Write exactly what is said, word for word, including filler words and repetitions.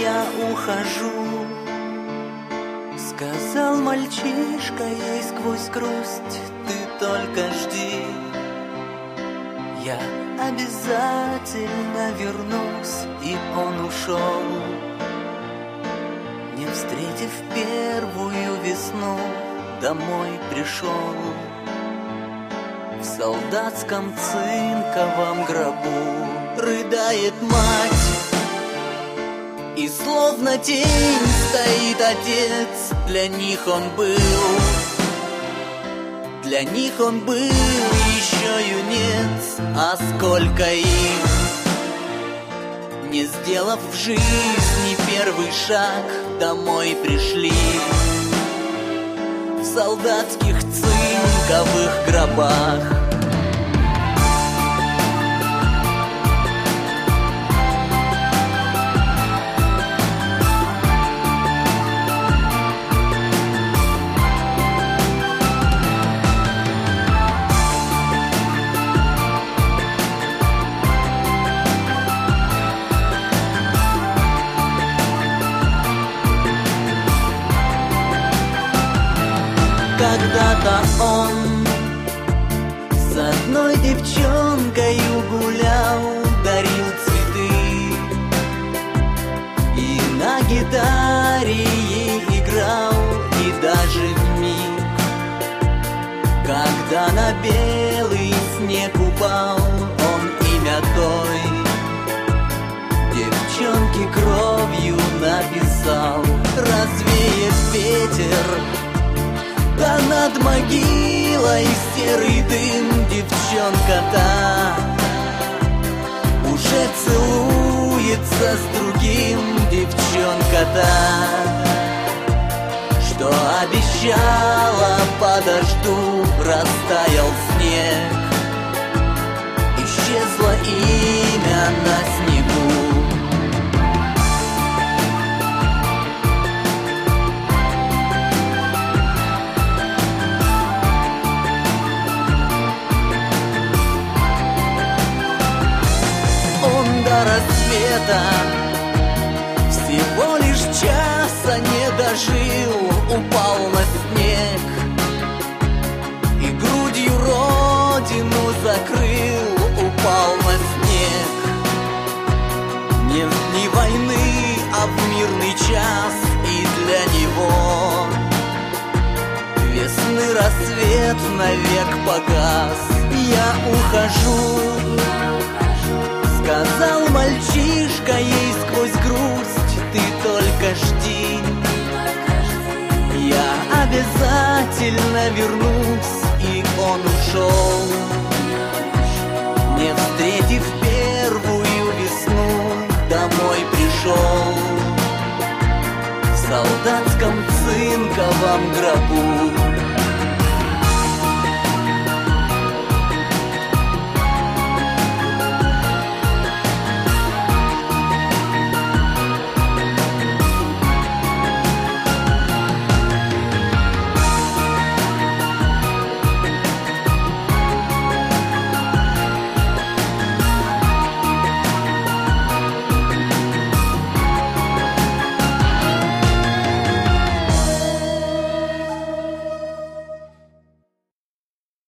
я ухожу. Сказал мальчишка ей сквозь грусть: ты только жди, я обязательно вернусь. И он ушел, не встретив первую весну, домой пришел. В солдатском цинковом гробу рыдает мать, и словно тень стоит отец. Для них он был, для них он был еще юнец. А сколько их, не сделав в жизни первый шаг, домой пришли в солдатских цинковых гробах. Когда-то он с одной девчонкою гулял, дарил цветы и на гитаре ей играл. И даже в миг, когда на белый снег упал, он имя той девчонки кровью написал. Развеет ветер, да над могилой серый дым, девчонка-то уже целуется с другим. Девчонка-то, что обещала, подожду, растаял снег, исчезло имя на снегу. До рассвета всего лишь часа не дожил, упал на снег и грудью родину закрыл. Упал на снег не в дни войны, а в мирный час. И для него весны рассвет навек погас. Я ухожу, сказал мальчишка ей сквозь грусть, ты только жди, я обязательно вернусь. И он ушел, не встретив первую весну, домой пришел в солдатском цинковом гробу.